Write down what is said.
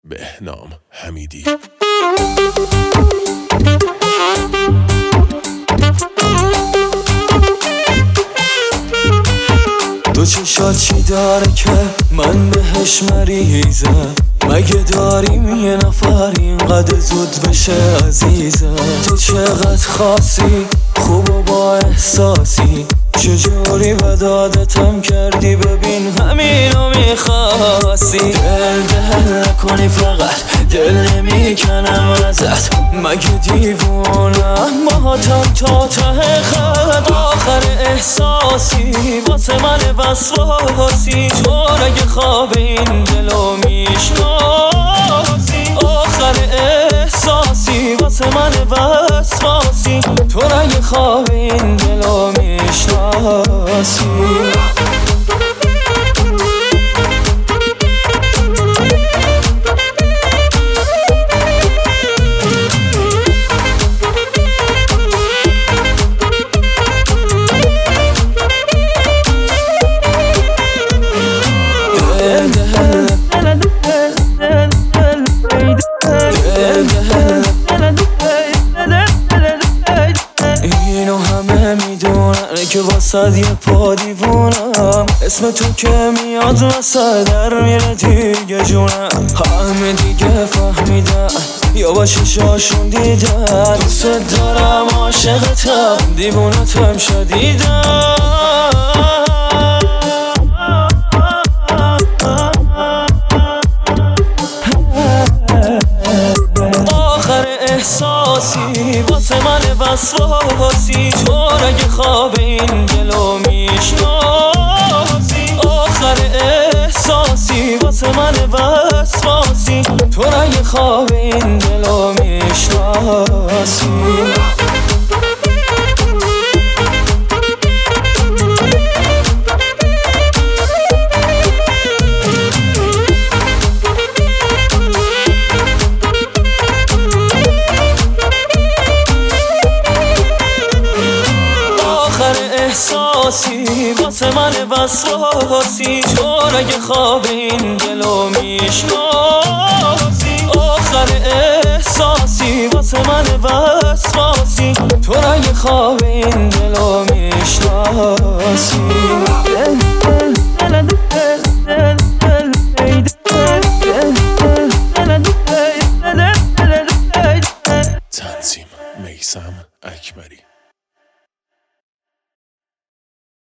بهنام حمیدی. دو چشات چی داره که من بهش مریضم؟ مگه داریم یه نفر اینقدر زود بشه عزیزم؟ تو چقدر خاصی، خوب و با احساسی، چجوری به دادتم کردی؟ ببین همینو میخواستی. دل نکنی فقط، دل نمیکنم ازت، مگه دیوونم؟ ماتم تا ته خط، آخر احساسی واسه من وسواسی. تو اگه خواب این دلو میشناسی، آخر احساسی واسه من وسواسی. تو اگه خواب این دلو میشناسی. اینو همه میدونن که واسد یه پا دیوونم، اسم تو که میاد واسه در میره دیگه جونم. همه دیگه فهمیدن یا با چشاشون دیدن، دوست دارم عاشقتم دیوونتم شدیدم. احساسی واسه من وسواسی، تو اگه خواب این دلو میشناسی، آخر احساسی واسه من وسواسی. تو اگه خواب این دلو میشناسی. احساسی واسه من وسواسی، تو اگه خواب این دلو میشناسی، آخر احساسی واسه من وسواسی. تو اگه خواب این دلو میشناسی.